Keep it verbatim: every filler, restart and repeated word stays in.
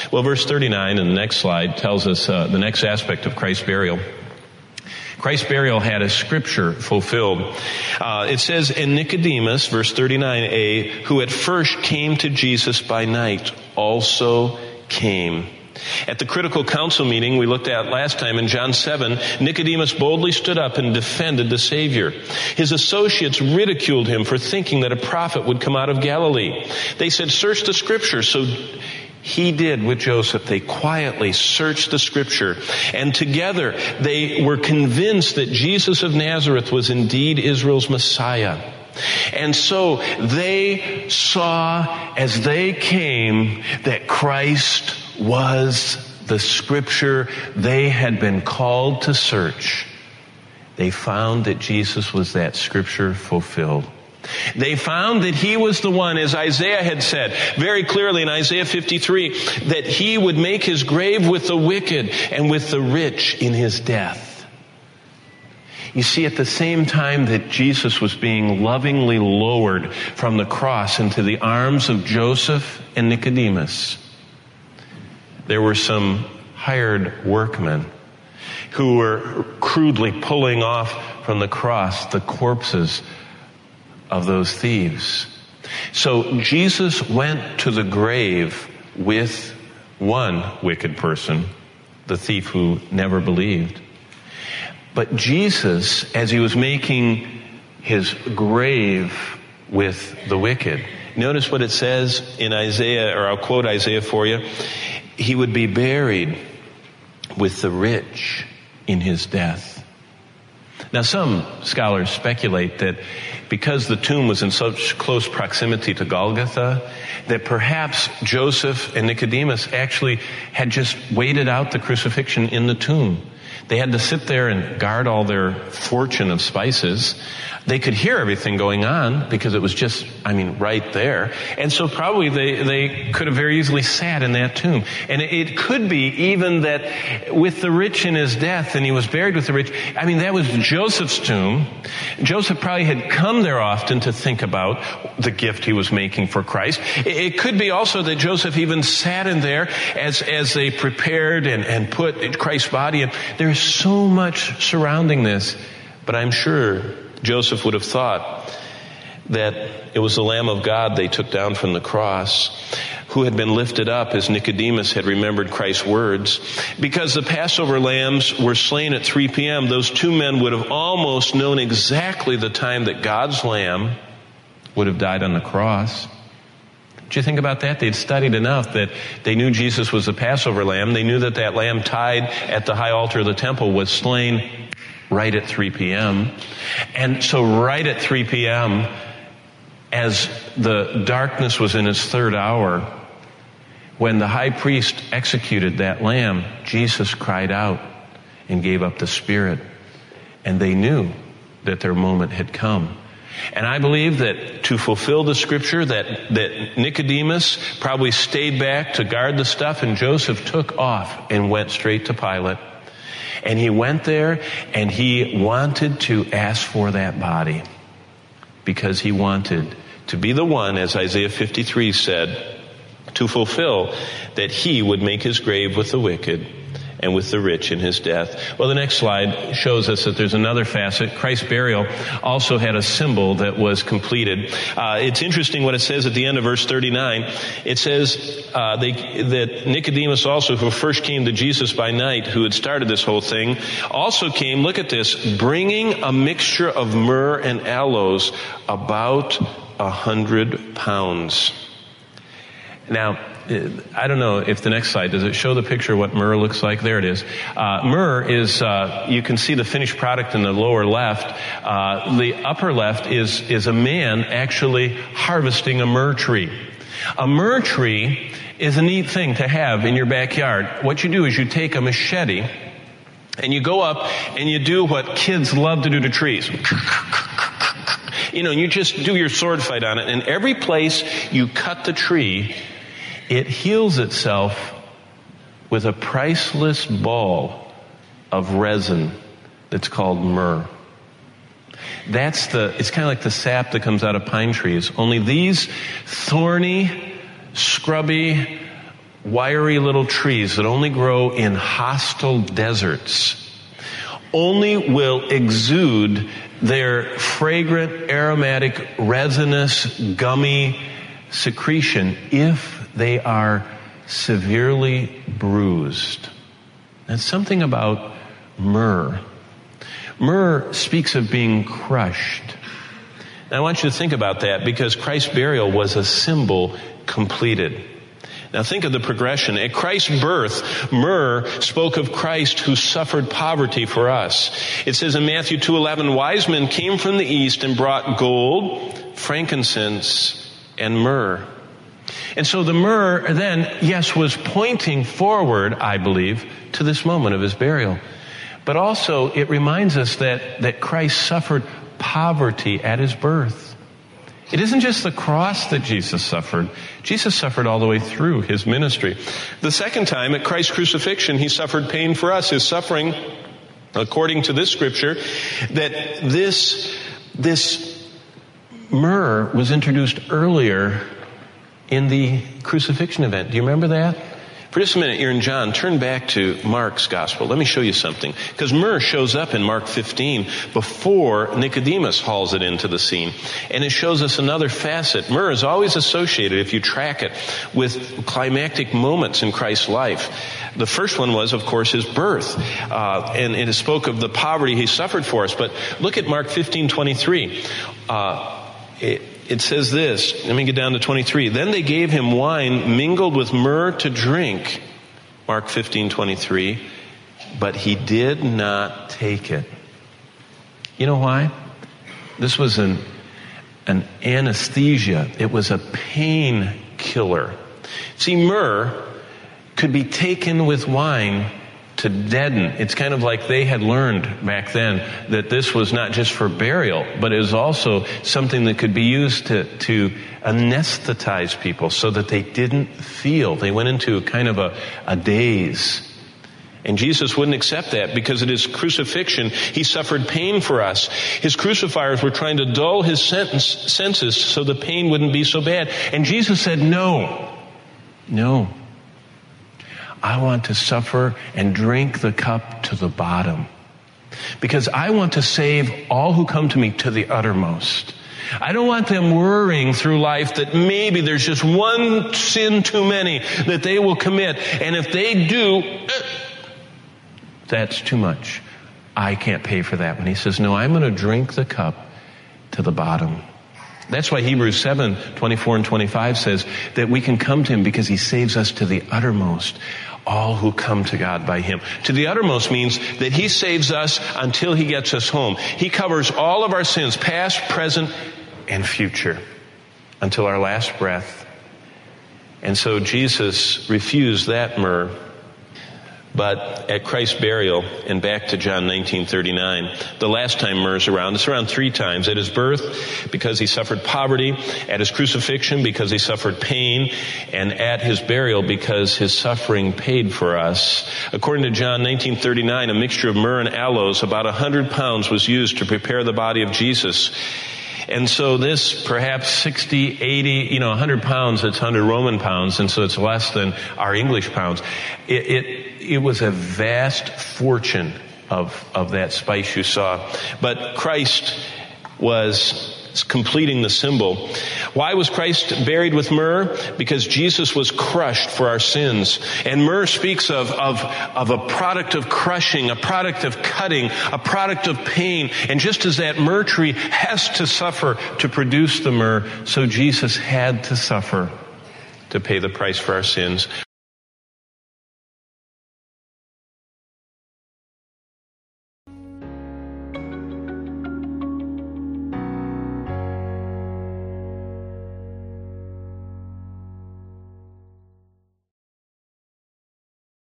Well, verse thirty-nine in the next slide tells us uh, the next aspect of Christ's burial. Christ's burial had a scripture fulfilled. Uh, it says, and Nicodemus, verse thirty-nine a, who at first came to Jesus by night, also came. At the critical council meeting we looked at last time in John seven, Nicodemus boldly stood up and defended the Savior. His associates ridiculed him for thinking that a prophet would come out of Galilee. They said, search the scripture. So he did with Joseph. They quietly searched the scripture, and together they were convinced that Jesus of Nazareth was indeed Israel's Messiah. And so they saw as they came that Christ was the scripture they had been called to search. They found that Jesus was that scripture fulfilled. They found that he was the one, as Isaiah had said very clearly in Isaiah fifty-three, that he would make his grave with the wicked and with the rich in his death. You see, at the same time that Jesus was being lovingly lowered from the cross into the arms of Joseph and Nicodemus, there were some hired workmen who were crudely pulling off from the cross the corpses of those thieves. So Jesus went to the grave with one wicked person, the thief who never believed. But Jesus, as he was making his grave with the wicked, notice what it says in Isaiah, or I'll quote Isaiah for you. He would be buried with the rich in his death. Now, some scholars speculate that because the tomb was in such close proximity to Golgotha, that perhaps Joseph and Nicodemus actually had just waited out the crucifixion in the tomb. They had to sit there and guard all their fortune of spices. They could hear everything going on because it was just, I mean, right there. And so probably they, they could have very easily sat in that tomb. And it, it could be even that with the rich in his death, and he was buried with the rich, I mean, that was Joseph's tomb. Joseph probably had come there often to think about the gift he was making for Christ. It, it could be also that Joseph even sat in there as, as they prepared and, and put Christ's body in. There's so much surrounding this, but I'm sure Joseph would have thought that it was the Lamb of God they took down from the cross, who had been lifted up as Nicodemus had remembered Christ's words. Because the Passover lambs were slain at three p.m., those two men would have almost known exactly the time that God's Lamb would have died on the cross. Did you think about that? They'd studied enough that they knew Jesus was the Passover lamb. They knew that that lamb tied at the high altar of the temple was slain right at three p.m. And so right at three p.m., as the darkness was in its third hour, when the high priest executed that lamb, Jesus cried out and gave up the spirit. And they knew that their moment had come. And I believe that to fulfill the scripture, that, that Nicodemus probably stayed back to guard the stuff, and Joseph took off and went straight to Pilate. And he went there and he wanted to ask for that body because he wanted to be the one, as Isaiah fifty-three said, to fulfill that he would make his grave with the wicked and with the rich in his death. Well, the next slide shows us that there's another facet. Christ's burial also had a symbol that was completed. Uh, it's interesting what it says at the end of verse thirty-nine. It says uh, they, that Nicodemus also, who first came to Jesus by night, who had started this whole thing, also came, look at this, bringing a mixture of myrrh and aloes, about a hundred pounds. Now, I don't know if the next slide, does it show the picture of what myrrh looks like? There it is. Uh, myrrh is, uh, you can see the finished product in the lower left. Uh, the upper left is, is a man actually harvesting a myrrh tree. A myrrh tree is a neat thing to have in your backyard. What you do is you take a machete and you go up and you do what kids love to do to trees. You know, you just do your sword fight on it, and every place you cut the tree, it heals itself with a priceless ball of resin that's called myrrh. That's the, it's kind of like the sap that comes out of pine trees. Only these thorny, scrubby, wiry little trees that only grow in hostile deserts only will exude their fragrant, aromatic, resinous, gummy secretion if they are severely bruised. That's something about myrrh. Myrrh speaks of being crushed. Now I want you to think about that, because Christ's burial was a symbol completed. Now think of the progression. At Christ's birth, myrrh spoke of Christ who suffered poverty for us. It says in Matthew two eleven, wise men came from the east and brought gold, frankincense, and myrrh. And so the myrrh then, yes, was pointing forward, I believe, to this moment of his burial. But also it reminds us that, that Christ suffered poverty at his birth. It isn't just the cross that Jesus suffered. Jesus suffered all the way through his ministry. The second time, at Christ's crucifixion, he suffered pain for us. His suffering, according to this scripture, that this, this myrrh was introduced earlier in the crucifixion event. Do you remember that? For just a minute, you're in John. Turn back to Mark's gospel. Let me show you something. Because myrrh shows up in Mark fifteen before Nicodemus hauls it into the scene. And it shows us another facet. Myrrh is always associated, if you track it, with climactic moments in Christ's life. The first one was, of course, his birth. Uh, and it spoke of the poverty he suffered for us. But look at Mark fifteen twenty-three. Uh, it, It says this, let me get down to twenty-three. Then they gave him wine mingled with myrrh to drink. Mark fifteen twenty-three. But he did not take it. You know why? This was an, an anesthesia. It was a pain killer. See, myrrh could be taken with wine to deaden. It's kind of like they had learned back then that this was not just for burial, but it was also something that could be used to, to anesthetize people so that they didn't feel. They went into kind of a, a daze. And Jesus wouldn't accept that, because at his crucifixion, he suffered pain for us. His crucifiers were trying to dull his sentence, senses so the pain wouldn't be so bad. And Jesus said, no, no. I want to suffer and drink the cup to the bottom, because I want to save all who come to me to the uttermost. I don't want them worrying through life that maybe there's just one sin too many that they will commit. And if they do, that's too much. I can't pay for that. When he says, no, I'm going to drink the cup to the bottom. That's why Hebrews seven twenty-four and twenty-five says that we can come to him because he saves us to the uttermost. All who come to God by him. To the uttermost means that he saves us until he gets us home. He covers all of our sins, past, present, and future, until our last breath. And so Jesus refused that myrrh. But at Christ's burial, and back to John nineteen thirty-nine, the last time myrrh's around, it's around three times. At his birth, because he suffered poverty. At his crucifixion, because he suffered pain. And at his burial, because his suffering paid for us. According to John nineteen thirty-nine, a mixture of myrrh and aloes, about one hundred pounds, was used to prepare the body of Jesus. And so this, perhaps sixty, eighty, you know, one hundred pounds, it's one hundred Roman pounds, and so it's less than our English pounds. It, it, it was a vast fortune of, of that spice you saw. But Christ was completing the symbol. Why was Christ buried with myrrh? Because Jesus was crushed for our sins. And myrrh speaks of, of, of a product of crushing, a product of cutting, a product of pain. And just as that myrrh tree has to suffer to produce the myrrh, so Jesus had to suffer to pay the price for our sins.